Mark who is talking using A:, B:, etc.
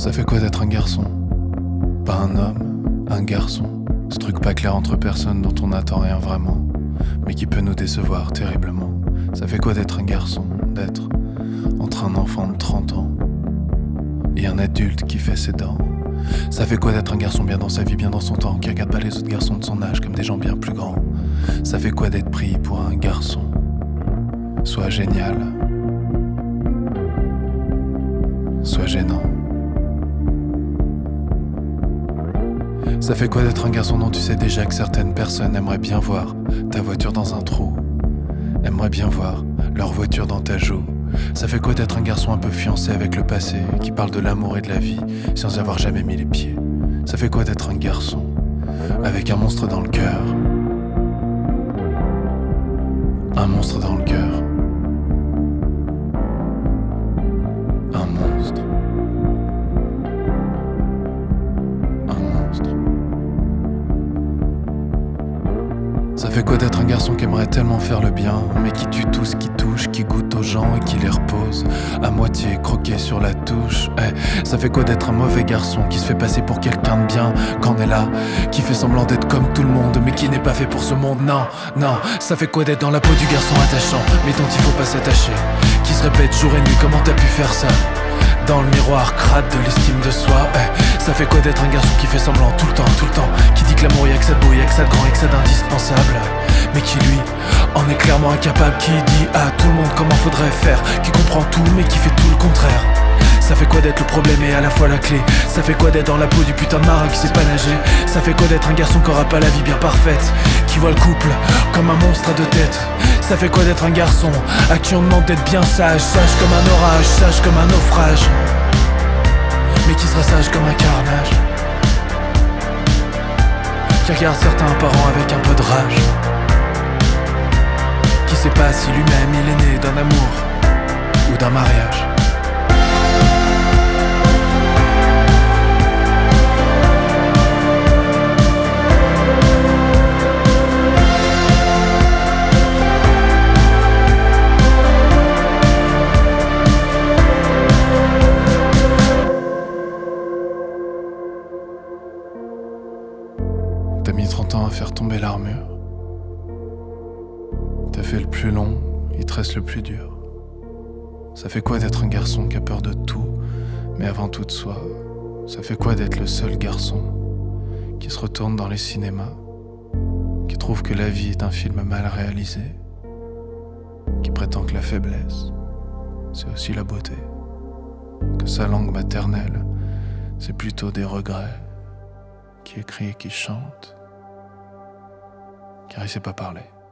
A: Ça fait quoi d'être un garçon? Pas un homme, un garçon. Ce truc pas clair entre personnes dont on n'attend rien vraiment, mais qui peut nous décevoir terriblement. Ça fait quoi d'être un garçon? D'être entre un enfant de 30 ans et un adulte qui fait ses dents. Ça fait quoi d'être un garçon bien dans sa vie, bien dans son temps, qui regarde pas les autres garçons de son âge comme des gens bien plus grands? Ça fait quoi d'être pris pour un garçon? Soit génial, soit gênant. Ça fait quoi d'être un garçon dont tu sais déjà que certaines personnes aimeraient bien voir ta voiture dans un trou, aimeraient bien voir leur voiture dans ta joue? Ça fait quoi d'être un garçon un peu fiancé avec le passé, qui parle de l'amour et de la vie sans y avoir jamais mis les pieds? Ça fait quoi d'être un garçon avec un monstre dans le cœur? Un monstre dans le cœur. Un monstre. Un monstre. Ça fait quoi d'être un garçon qui aimerait tellement faire le bien, mais qui tue tout ce qui touche, qui goûte aux gens et qui les repose à moitié croqué sur la touche? Ça fait quoi d'être un mauvais garçon qui se fait passer pour quelqu'un de bien quand on est là, qui fait semblant d'être comme tout le monde mais qui n'est pas fait pour ce monde? Non, non. Ça fait quoi d'être dans la peau du garçon attachant mais dont il faut pas s'attacher, qui se répète jour et nuit comment t'as pu faire ça? Dans le miroir crade de l'estime de soi. Ça fait quoi d'être un garçon qui fait semblant tout le temps, qui dit que l'amour y'a que ça de beau, y'a que ça de grand, y'a que ça d'indispensable, mais qui lui en est clairement incapable, qui dit à tout le monde comment faudrait faire, qui comprend tout mais qui fait tout le contraire. Ça fait quoi d'être le problème et à la fois la clé? Ça fait quoi d'être dans la peau du putain de marin qui sait pas nager? Ça fait quoi d'être un garçon qui aura pas la vie bien parfaite, qui voit le couple comme un monstre à deux têtes? Ça fait quoi d'être un garçon à qui on demande d'être bien sage, sage comme un orage, sage comme un naufrage, mais qui sera sage comme un carnage, qui regarde certains parents avec un peu de rage, qui sait pas si lui-même il est né d'un amour ou d'un mariage. T'as mis 30 ans à faire tomber l'armure. T'as fait le plus long, il te reste le plus dur. Ça fait quoi d'être un garçon qui a peur de tout, mais avant tout de soi? Ça fait quoi d'être le seul garçon qui se retourne dans les cinémas, qui trouve que la vie est un film mal réalisé, qui prétend que la faiblesse, c'est aussi la beauté, que sa langue maternelle, c'est plutôt des regrets, qui écrit et qui chante, car il sait pas parler.